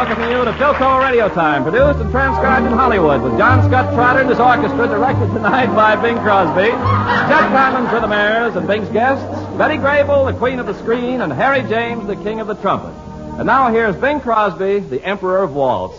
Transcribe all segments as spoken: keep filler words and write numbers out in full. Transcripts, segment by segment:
welcoming you to Philco Radio Time, produced and transcribed in Hollywood with John Scott Trotter and his orchestra, directed tonight by Bing Crosby. Chet Conlon for the mayors and Bing's guests, Betty Grable, the queen of the screen, and Harry James, the king of the trumpet. And now here's Bing Crosby, the emperor of waltz.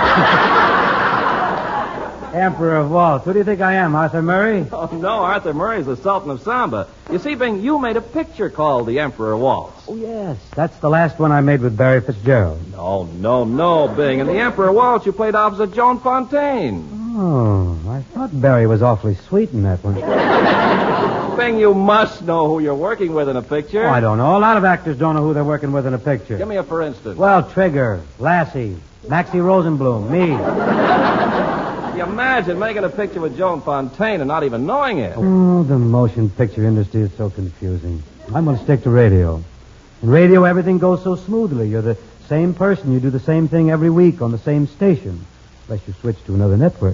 Emperor of waltz. Who do you think I am, Arthur Murray? Oh, no, Arthur Murray's the Sultan of Samba. You see, Bing, you made a picture called The Emperor of Waltz. Oh, yes. That's the last one I made with Barry Fitzgerald. No, no, no, Bing. In The Emperor of Waltz, you played opposite Joan Fontaine. Oh, I thought Barry was awfully sweet in that one. Bing, you must know who you're working with in a picture. Oh, I don't know. A lot of actors don't know who they're working with in a picture. Give me a for instance. Well, Trigger, Lassie, Maxie Rosenblum, me. You imagine making a picture with Joan Fontaine and not even knowing it. Oh, the motion picture industry is so confusing. I'm going to stick to radio. In radio, everything goes so smoothly. You're the same person. You do the same thing every week on the same station. Unless you switch to another network.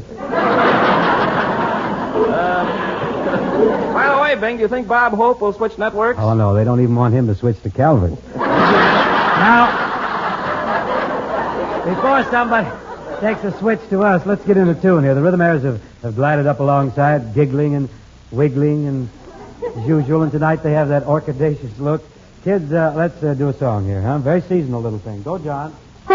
Uh, by the way, Bing, do you think Bob Hope will switch networks? Oh, no. They don't even want him to switch to Calvert. Now, before somebody takes a switch to us, let's get into tune here. The Rhythmaires have, have glided up alongside, giggling and wiggling and as usual, and tonight they have that orchidaceous look. Kids, uh, let's uh, do a song here, huh? Very seasonal little thing. Go, John.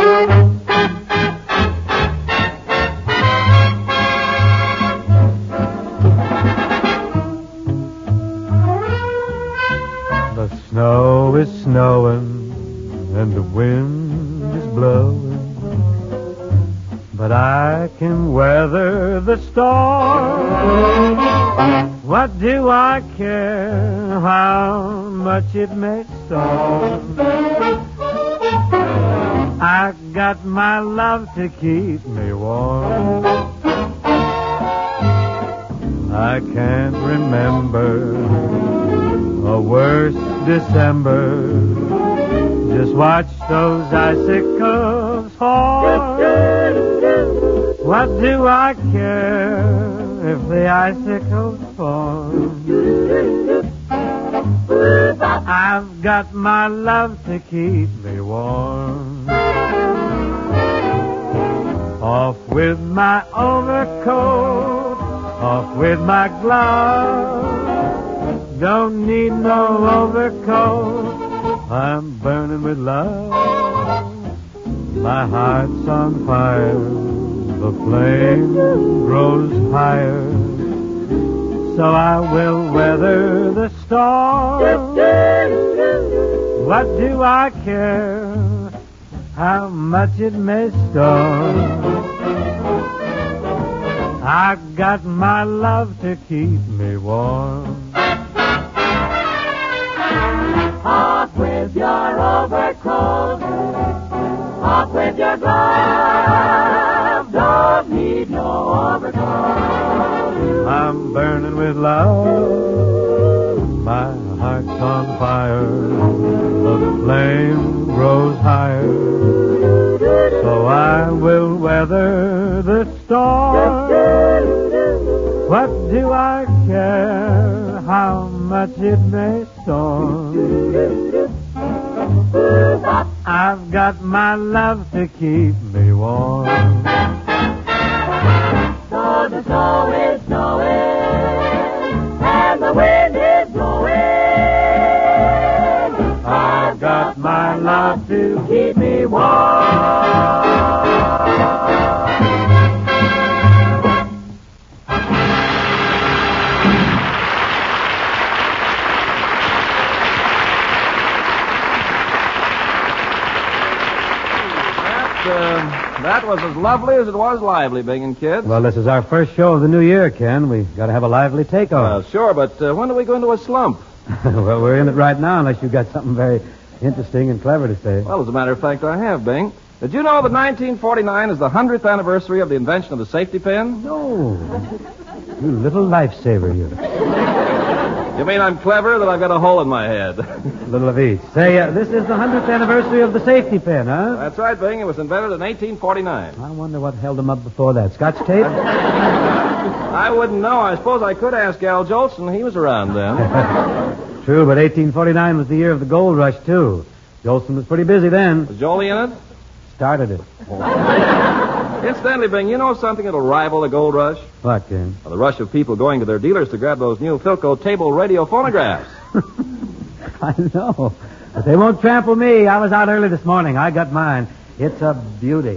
The snow is snowing and the wind is blowing, but I can weather the storm. What do I care how much it may storm? I got my love to keep me warm. I can't remember a worse December. Just watch those icicles fall. What do I care if the icicles fall? I've got my love to keep me warm. Off with my overcoat, off with my gloves. Don't need no overcoat, I'm burning with love. My heart's on fire, the flame grows higher, so I will weather the storm. What do I care how much it may storm? I got my love to keep me warm. Off with your overcoat, off with your gloves. Don't need no overcoat. I'm burning with love. My heart's on fire. The flame grows higher. So I will weather the storm. What do I care how much it may storm? I've got my love to keep me warm. So the snow is snowing and the wind is blowing. I've got my love to Keep me warm. That was as lovely as it was lively, Bing and kids. Well, this is our first show of the new year, Ken. We've got to have a lively takeoff. Well, sure, but uh, when do we go into a slump? Well, we're in it right now, unless you've got something very interesting and clever to say. Well, as a matter of fact, I have, Bing. Did you know that nineteen forty-nine is the hundredth anniversary of the invention of the safety pin? No. You little lifesaver, you. You mean I'm clever that I've got a hole in my head? A little of each. Say, uh, this is the hundredth anniversary of the safety pin, huh? That's right, Bing. It was invented in eighteen forty-nine. I wonder what held them up before that. Scotch tape? I wouldn't know. I suppose I could ask Al Jolson. He was around then. True, but eighteen forty-nine was the year of the gold rush, too. Jolson was pretty busy then. Was Jolie in it? started it. Incidentally, Bing, you know something that'll rival the gold rush? What, Ken? Well, the rush of people going to their dealers to grab those new Philco table radio phonographs. I know. But they won't trample me. I was out early this morning. I got mine. It's a beauty.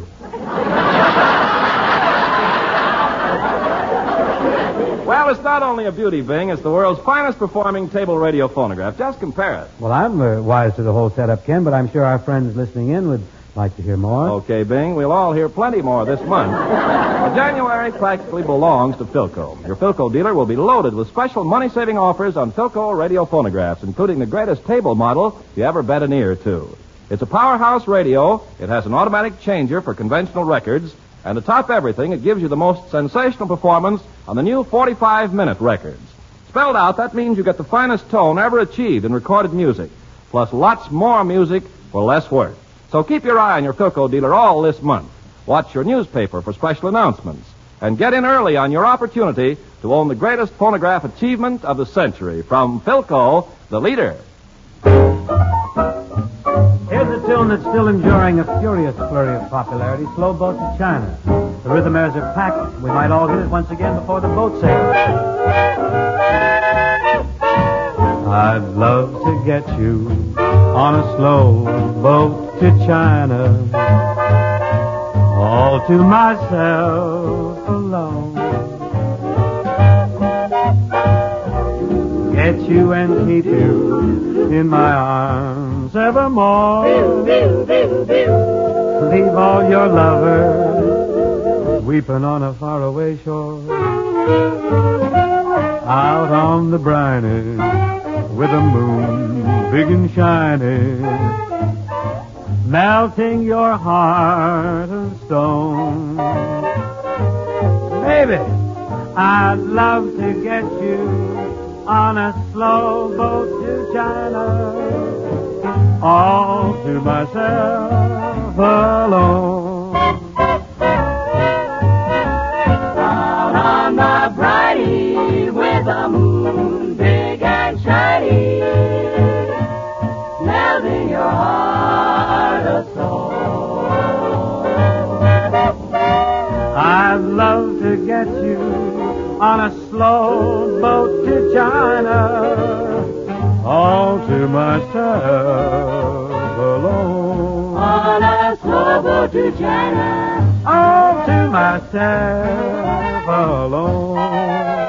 Well, it's not only a beauty, Bing. It's the world's finest performing table radio phonograph. Just compare it. Well, I'm uh, wise to the whole setup, Ken, but I'm sure our friends listening in would like to hear more. Okay, Bing. We'll all hear plenty more this month. Well, January practically belongs to Philco. Your Philco dealer will be loaded with special money-saving offers on Philco radio phonographs, including the greatest table model you ever bet an ear to. It's a powerhouse radio. It has an automatic changer for conventional records. And to top everything, it gives you the most sensational performance on the new forty-five minute records. Spelled out, that means you get the finest tone ever achieved in recorded music, plus lots more music for less work. So keep your eye on your Philco dealer all this month. Watch your newspaper for special announcements. And get in early on your opportunity to own the greatest phonograph achievement of the century from Philco, the leader. Here's a tune that's still enduring a furious flurry of popularity, Slow Boat to China. The Rhythmaires are packed. We might all hit it once again before the boat sails. I'd love to get you on a slow boat to China, all to myself alone. Get you and keep you in my arms evermore. Leave all your lovers weeping on a faraway shore. Out on the briny with the moon big and shiny, melting your heart of stone. Baby, I'd love to get you on a slow boat to China, all to myself alone. Out on the briny with the moon big and shiny, melting your heart of soul. I'd love to get you on a slow boat to China, all to myself alone. On a slow boat to China, All to myself alone.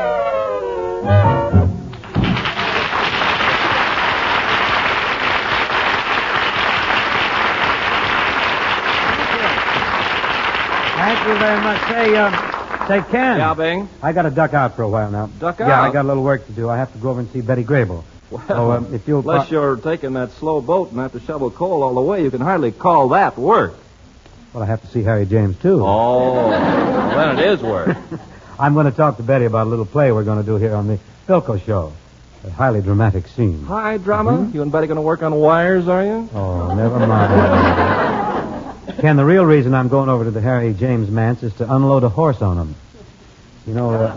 Thank you very much. Say, uh, say, Ken. Yeah, Bing? I got to duck out for a while now. Duck Yeah, out? I got a little work to do. I have to go over and see Betty Grable. Well, So, um, if you'll unless pro- you're taking that slow boat and have to shovel coal all the way, you can hardly call that work. Well, I have to see Harry James, too. Oh, well, then it is work. I'm going to talk to Betty about a little play we're going to do here on the Philco show. A highly dramatic scene. High drama? Mhm. You and Betty going to work on wires, are you? Oh, never mind. Ken, the real reason I'm going over to the Harry James manse is to unload a horse on him. You know, uh,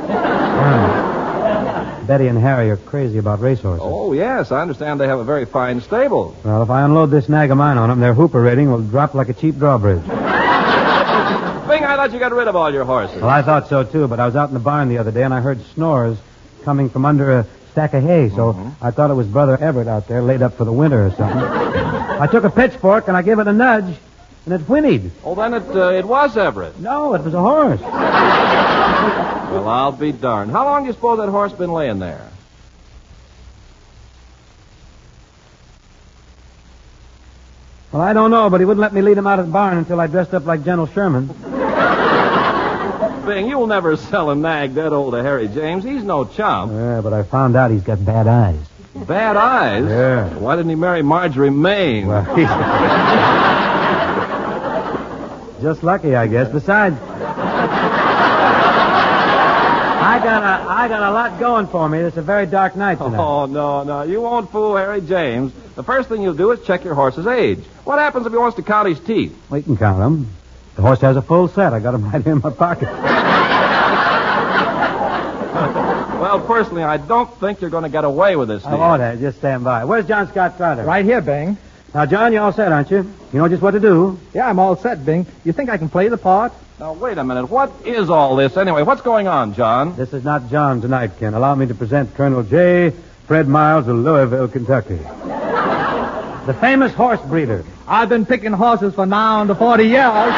uh, Betty and Harry are crazy about racehorses. Oh, yes. I understand they have a very fine stable. Well, if I unload this nag of mine on them, their hooper rating will drop like a cheap drawbridge. Bing, I thought you got rid of all your horses. Well, I thought so, too, but I was out in the barn the other day, and I heard snores coming from under a stack of hay, so I thought it was Brother Everett out there laid up for the winter or something. I took a pitchfork, and I gave it a nudge, and it whinnied. Oh, then it uh, it was Everett. No, it was a horse. Well, I'll be darned. How long do you suppose that horse been laying there? Well, I don't know, but he wouldn't let me lead him out of the barn until I dressed up like General Sherman. Bing, you'll never sell a nag that old to Harry James. He's no chump. Yeah, but I found out he's got bad eyes. Bad eyes? Yeah. Why didn't he marry Marjorie Maine? Well, he's... Just lucky, I guess. Besides, I got a, I got a lot going for me. It's a very dark night tonight. Oh, no, no. You won't fool Harry James. The first thing you'll do is check your horse's age. What happens if he wants to count his teeth? We can count them. The horse has a full set. I got them right here in my pocket. Well, personally, I don't think you're going to get away with this I deal. won't. I just stand by. Where's John Scott Trotter? Right here, Bing. Now, John, you're all set, aren't you? You know just what to do. Yeah, I'm all set, Bing. You think I can play the part? Now, wait a minute. What is all this anyway? What's going on, John? This is not John tonight, Ken. Allow me to present Colonel J. Fred Miles of Louisville, Kentucky. The famous horse breeder. I've been picking horses for now under forty years.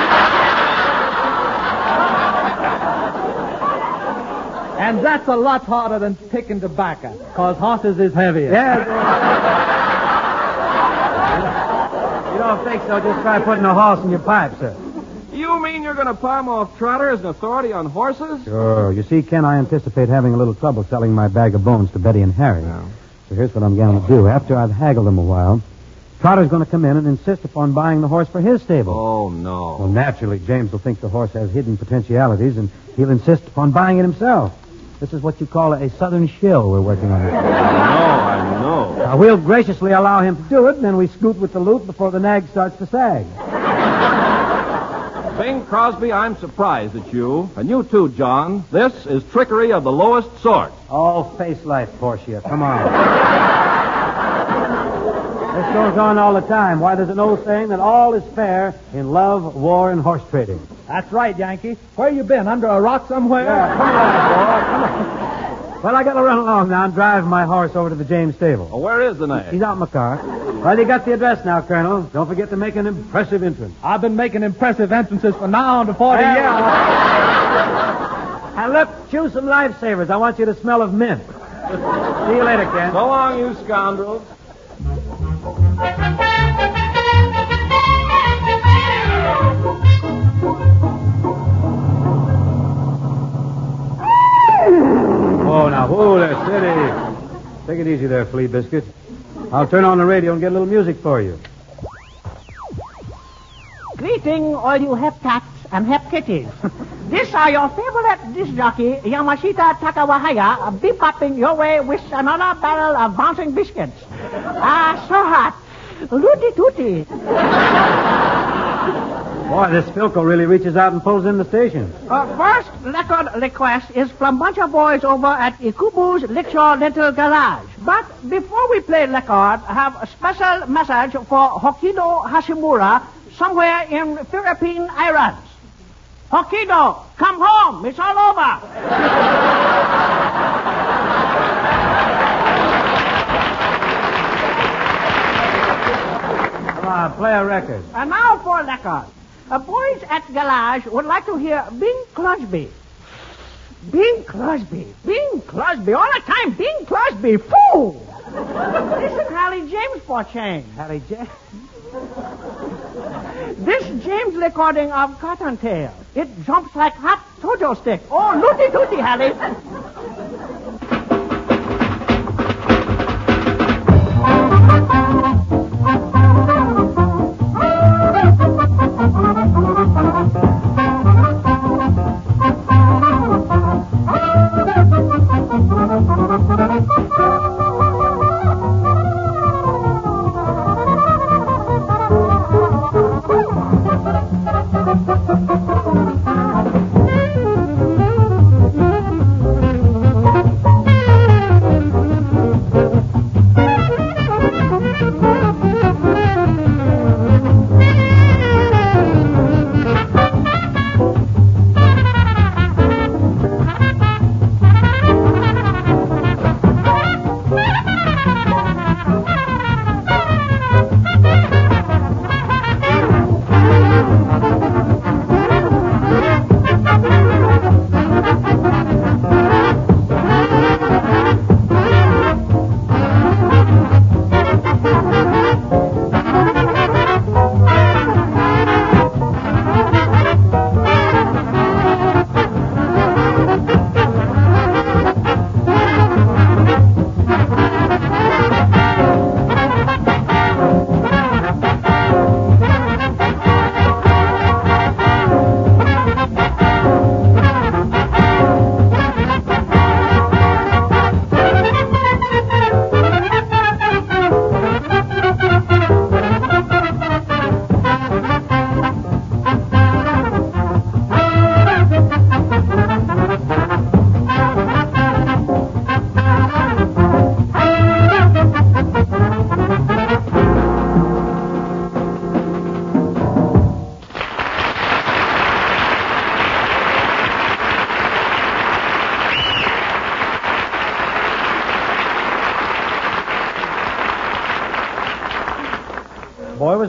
And that's a lot harder than picking tobacco, because horses is heavier. Yes. You don't think so? Just try putting a horse in your pipe, sir. You mean you're going to palm off Trotter as an authority on horses? Sure. You see, Ken, I anticipate having a little trouble selling my bag of bones to Betty and Harry. Yeah. So here's what I'm going to do. After I've haggled them a while, Trotter's going to come in and insist upon buying the horse for his stable. Oh, no. Well, naturally, James will think the horse has hidden potentialities, and he'll insist upon buying it himself. This is what you call a southern shill we're working on. I know, I know. Now, we'll graciously allow him to do it, and then we scoot with the loot before the nag starts to sag. Bing Crosby, I'm surprised at you. And you too, John. This is trickery of the lowest sort. Oh, face life, Portia. Come on. This goes on all the time. Why, there's an old saying that all is fair in love, war, and horse trading. That's right, Yankee. Where you been? Under a rock somewhere? Yeah, come on, boy. Come on. Well, I got to run along now and drive my horse over to the James stable. Oh, where is the nag? He's out in my car. Well, you got the address now, Colonel. Don't forget to make an impressive entrance. I've been making impressive entrances for now under forty Well, years. And look, choose some lifesavers. I want you to smell of mint. See you later, Ken. So long, you scoundrels. Oh, now, whoa there, steady. Take it easy there, Flea Biscuit. I'll turn on the radio and get a little music for you. Greeting, all you hep cats and hep kitties. This are your favorite disc jockey, Yamashita Takawahaya, bebopping your way with another barrel of bouncing biscuits. Ah, so hot. Looty tooty. Boy, this Philco really reaches out and pulls in the station. Uh, first record request is from bunch of boys over at Ikubu's Liquor Rental Garage. But before we play record, I have a special message for Hokido Hashimura, somewhere in Philippine Islands. Hokido, come home. It's all over. Come on, play a record. And now for record. Uh, boys at Garage would like to hear Bing Crosby. Bing Crosby. Bing Crosby. All the time, Bing Crosby. Fool! Listen, Harry James for change. Harry James? This James recording of Cottontail. It jumps like hot Tojo stick. Oh, looty tooty, Harry.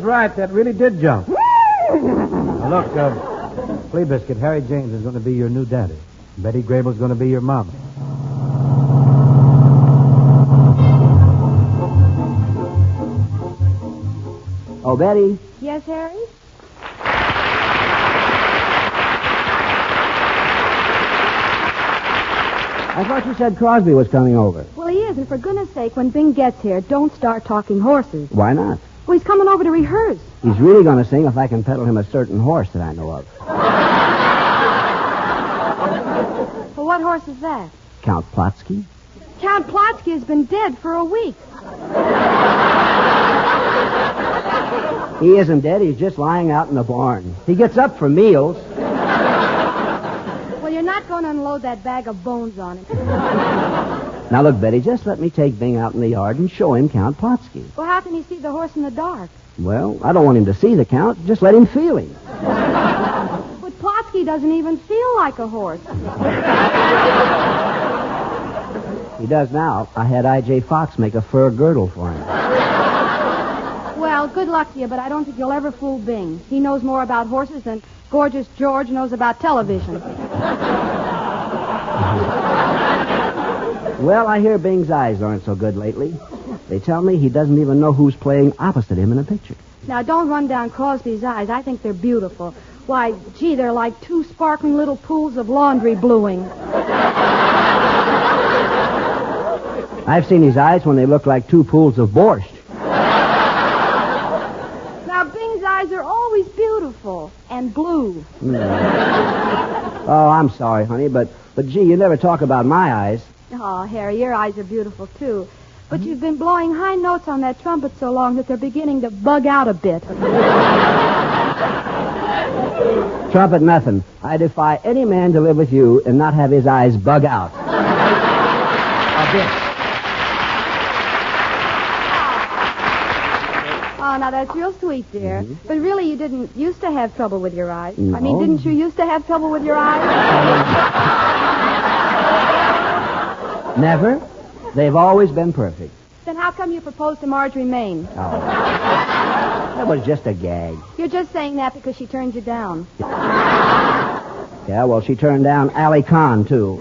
right. That really did jump. Now, look, uh, Flea Biscuit, Harry James is going to be your new daddy. Betty Grable's going to be your mama. Oh, Betty. Yes, Harry? I thought you said Crosby was coming over. Well, he is, and for goodness sake, when Bing gets here, don't start talking horses. Why not? Well, he's coming over to rehearse. He's really going to sing if I can peddle him a certain horse that I know of. Well, what horse is that? Count Plotsky. Count Plotsky has been dead for a week. He isn't dead. He's just lying out in the barn. He gets up for meals. Well, you're not going to unload that bag of bones on him. Now, look, Betty, just let me take Bing out in the yard and show him Count Plotsky. Well, how can he see the horse in the dark? Well, I don't want him to see the Count. Just let him feel him. But Plotsky doesn't even feel like a horse. He does now. I had I J Fox make a fur girdle for him. Well, good luck to you, but I don't think you'll ever fool Bing. He knows more about horses than Gorgeous George knows about television. Well, I hear Bing's eyes aren't so good lately. They tell me he doesn't even know who's playing opposite him in a picture. Now, don't run down Crosby's eyes. I think they're beautiful. Why, gee, they're like two sparkling little pools of laundry bluing. I've seen his eyes when they look like two pools of borscht. Now, Bing's eyes are always beautiful and blue. Mm. Oh, I'm sorry, honey, but, but gee, you never talk about my eyes. Oh, Harry, your eyes are beautiful, too. But you've been blowing high notes on that trumpet so long that they're beginning to bug out a bit. Trumpet nothing. I defy any man to live with you and not have his eyes bug out. A bit. Oh, now that's real sweet, dear. Mm-hmm. But really, you didn't used to have trouble with your eyes. No. I mean, didn't you used to have trouble with your eyes? Never. They've always been perfect. Then how come you proposed to Marjorie Main? Oh. That was just a gag. You're just saying that because she turned you down. Yeah, well, she turned down Ali Khan, too.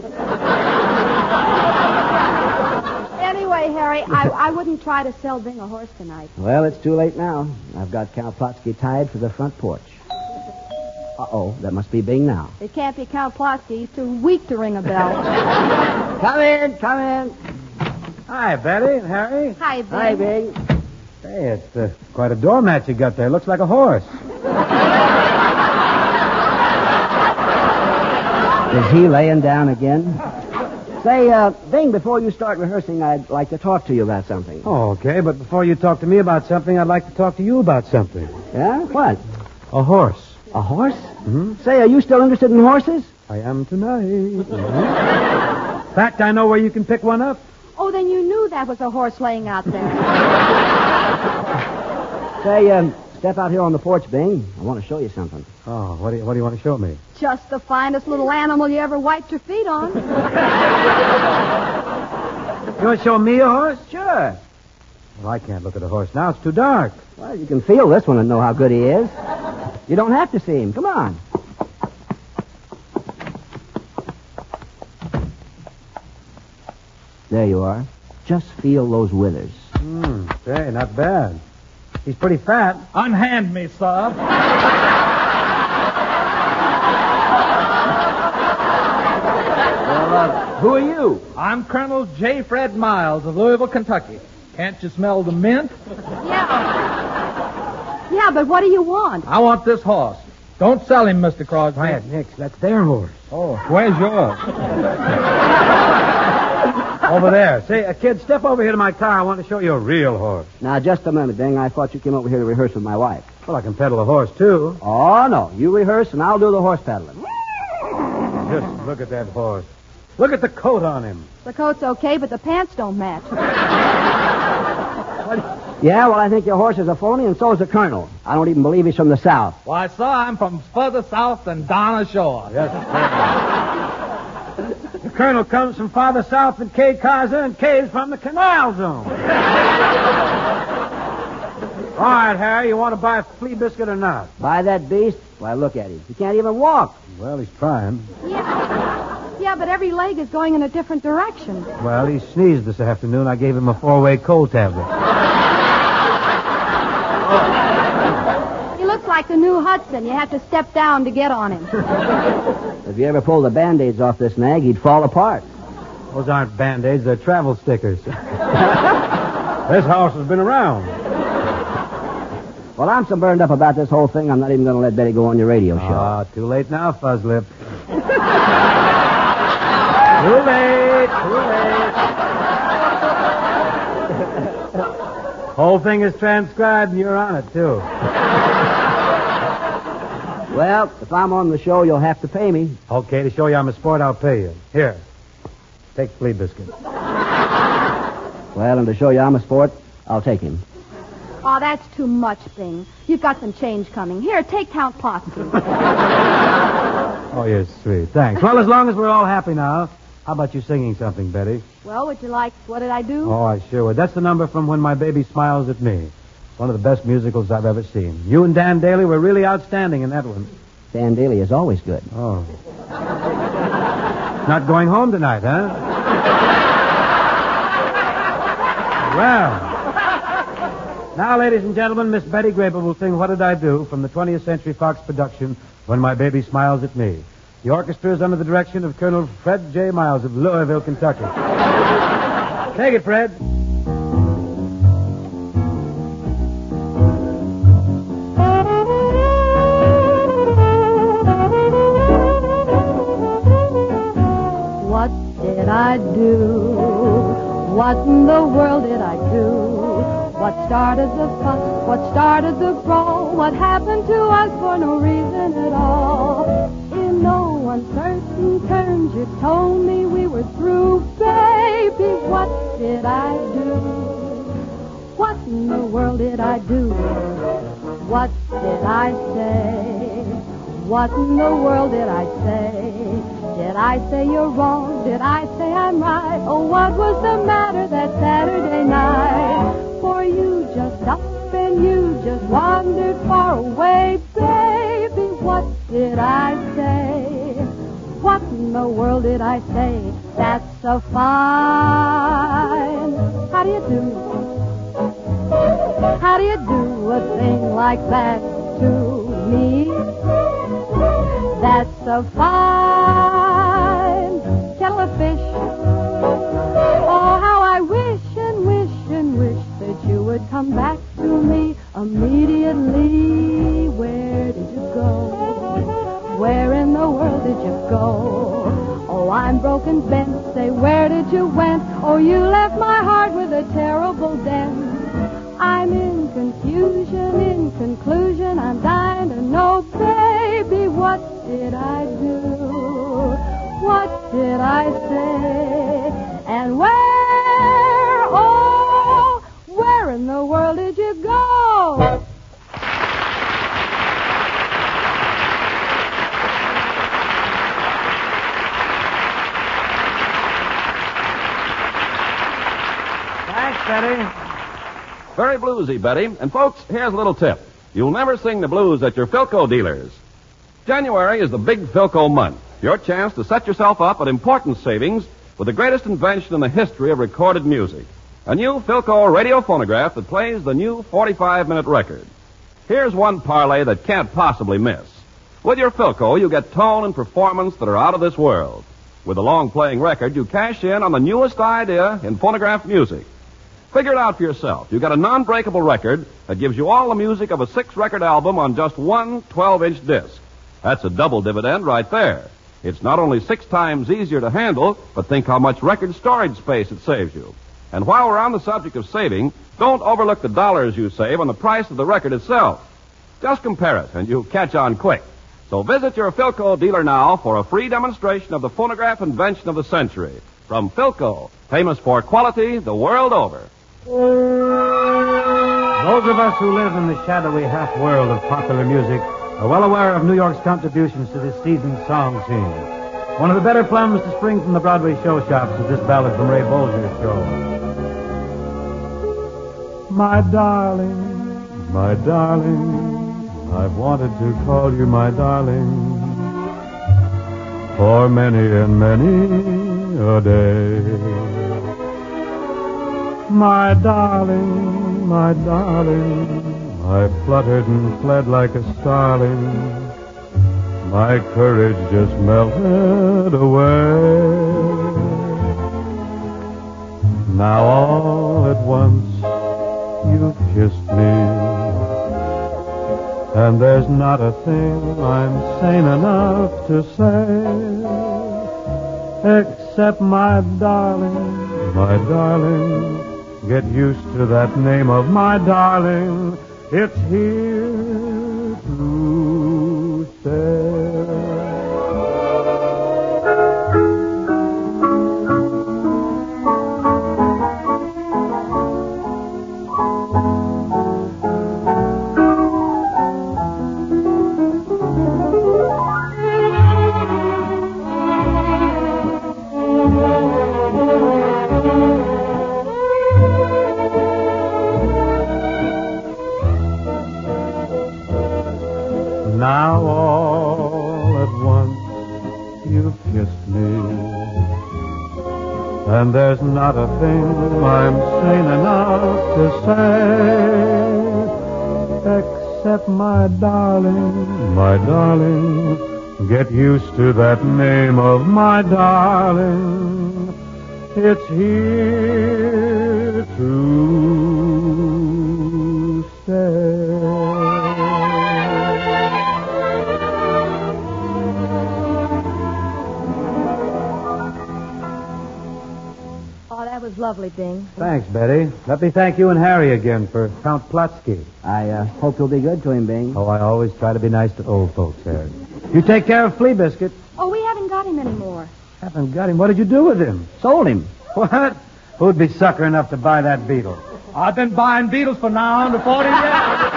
Anyway, Harry, I, I wouldn't try to sell Bing a horse tonight. Well, it's too late now. I've got Count Plotsky tied for the front porch. Uh-oh, that must be Bing now. It can't be Count Plotsky. He's too weak to ring a bell. Come in, come in. Hi, Betty and Harry. Hi, Bing. Hi, Bing. Hey, it's uh, quite a doormat you got there. Looks like a horse. Is he laying down again? Say, uh, Bing, before you start rehearsing, I'd like to talk to you about something. Oh, okay, but before you talk to me about something, I'd like to talk to you about something. Yeah? What? A horse. A horse? Mm-hmm. Say, are you still interested in horses? I am tonight. Mm-hmm. In fact, I know where you can pick one up. Oh, then you knew that was a horse laying out there. Say, um, step out here on the porch, Bing. I want to show you something. Oh, what do you, what do you want to show me? Just the finest little animal you ever wiped your feet on. You want to show me a horse? Sure. Well, I can't look at a horse now. It's too dark. Well, you can feel this one and know how good he is. You don't have to see him. Come on. There you are. Just feel those withers. Hmm, say, not bad. He's pretty fat. Unhand me, sir. Well, uh, who are you? I'm Colonel J. Fred Miles of Louisville, Kentucky. Can't you smell the mint? Yeah. Yeah, but what do you want? I want this horse. Don't sell him, Mister Crosby. Quiet, Nix. That's their horse. Oh, where's yours? Over there. Say, uh, kid, step over here to my car. I want to show you a real horse. Now, just a minute, Bing. I thought you came over here to rehearse with my wife. Well, I can pedal a horse, too. Oh, no. You rehearse, and I'll do the horse pedaling. Just look at that horse. Look at the coat on him. The coat's okay, but the pants don't match. Yeah, well, I think your horse is a phony, and so is the colonel. I don't even believe he's from the South. Why, sir, I'm from further south than Donna Shore. Yes, the colonel comes from farther south than Kay Kaiser, and Kay's from the Canal Zone. All right, Harry, you want to buy a flea biscuit or not? Buy that beast? Why, look at him. He can't even walk. Well, he's trying. Yeah. Yeah, but every leg is going in a different direction. Well, he sneezed this afternoon. I gave him a four-way cold tablet. He looks like the new Hudson. You have to step down to get on him. If you ever pulled the Band-Aids off this nag, he'd fall apart. Those aren't Band-Aids. They're travel stickers. This house has been around. Well, I'm so burned up about this whole thing, I'm not even going to let Betty go on your radio show. Ah, too late now, Fuzzlip. Too late, too late. Whole thing is transcribed, and you're on it, too. Well, if I'm on the show, you'll have to pay me. Okay, to show you I'm a sport, I'll pay you. Here, take flea biscuit. Well, and to show you I'm a sport, I'll take him. Oh, that's too much, Bing. You've got some change coming. Here, take Count Posty. Oh, you're sweet. Thanks. Well, as long as we're all happy now, how about you singing something, Betty? Well, would you like What Did I Do? Oh, I sure would. That's the number from When My Baby Smiles at Me. One of the best musicals I've ever seen. You and Dan Daly were really outstanding in that one. Dan Daly is always good. Oh. Not going home tonight, huh? Well. Now, ladies and gentlemen, Miss Betty Grable will sing What Did I Do from the twentieth Century Fox production, When My Baby Smiles at Me. The orchestra is under the direction of Colonel Fred J. Miles of Louisville, Kentucky. Take it, Fred. What did I do? What in the world did I do? What started the fuss? What started the brawl? What happened to us for no reason at all? In no uncertain terms, you told me we were through, baby. What did I do? What in the world did I do? What did I say? What in the world did I say? Did I say you're wrong? Did I say I'm right? Oh, what was the matter that Saturday night? For you just up and you just wandered far away, baby. What did I say? What in the world did I say? That's so fine. How do you do? How do you do a thing like that to me? That's so fine. Kettle of fish. Oh, how I wish and wish and wish that you would come back to me immediately. Where did you go? Where in the world did you go? Oh, I'm broken bent. Say, where did you went? Oh, you left my heart with a terrible dent. I'm in confusion, in conclusion. I'm dying to know, baby, what did I do? What did I say? And where, oh, where in the world did you go? Thanks, Betty. Very bluesy, Betty. And folks, here's a little tip. You'll never sing the blues at your Philco dealers. January is the big Philco month. Your chance to set yourself up at important savings with the greatest invention in the history of recorded music. A new Philco radio phonograph that plays the new forty-five minute record. Here's one parlay that can't possibly miss. With your Philco, you get tone and performance that are out of this world. With a long-playing record, you cash in on the newest idea in phonograph music. Figure it out for yourself. You got a non-breakable record that gives you all the music of a six-record album on just one twelve-inch disc. That's a double dividend right there. It's not only six times easier to handle, but think how much record storage space it saves you. And while we're on the subject of saving, don't overlook the dollars you save on the price of the record itself. Just compare it, and you'll catch on quick. So visit your Philco dealer now for a free demonstration of the phonograph invention of the century. From Philco, famous for quality the world over. Those of us who live in the shadowy half-world of popular music are well aware of New York's contributions to this season's song scene. One of the better plums to spring from the Broadway show shops is this ballad from Ray Bolger's show. My darling, my darling. I've wanted to call you my darling for many and many a day. My darling, my darling, I fluttered and fled like a starling. My courage just melted away. Now all at once you've kissed me, and there's not a thing I'm sane enough to say, except my darling, my darling, get used to that name of my darling. It's here to stay. Now all at once you've kissed me, and there's not a thing I'm sane enough to say, except my darling, my darling, get used to that name of my darling. It's here to stay. That was lovely, Bing. Thanks, Betty. Let me thank you and Harry again for Count Plotsky. I uh, hope you'll be good to him, Bing. Oh, I always try to be nice to old folks, Harry. You take care of Flea Biscuit. Oh, we haven't got him anymore. Haven't got him. What did you do with him? Sold him. What? Who'd be sucker enough to buy that beetle? I've been buying beetles for now on to forty years.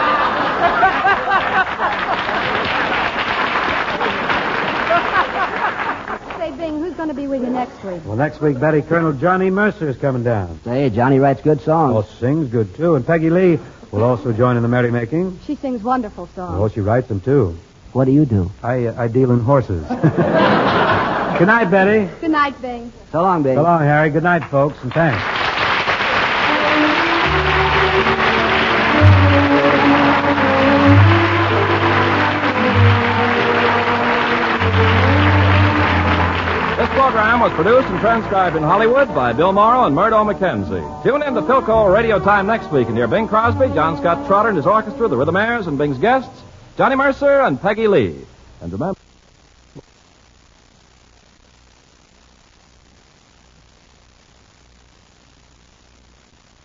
Say, Bing, who's going to be with you next week? Well, next week, Betty, Colonel Johnny Mercer is coming down. Say, Johnny writes good songs. Oh, sings good, too. And Peggy Lee will also join in the merrymaking. She sings wonderful songs. Oh, she writes them, too. What do you do? I uh, I deal in horses. Good night, Betty. Good night, Bing. So long, Bing. So long, Harry. Good night, folks, and thanks. This program was produced and transcribed in Hollywood by Bill Morrow and Murdo McKenzie. Tune in to Philco Radio Time next week and hear Bing Crosby, John Scott Trotter and his orchestra, the Rhythmaires, and Bing's guests, Johnny Mercer and Peggy Lee. And remember...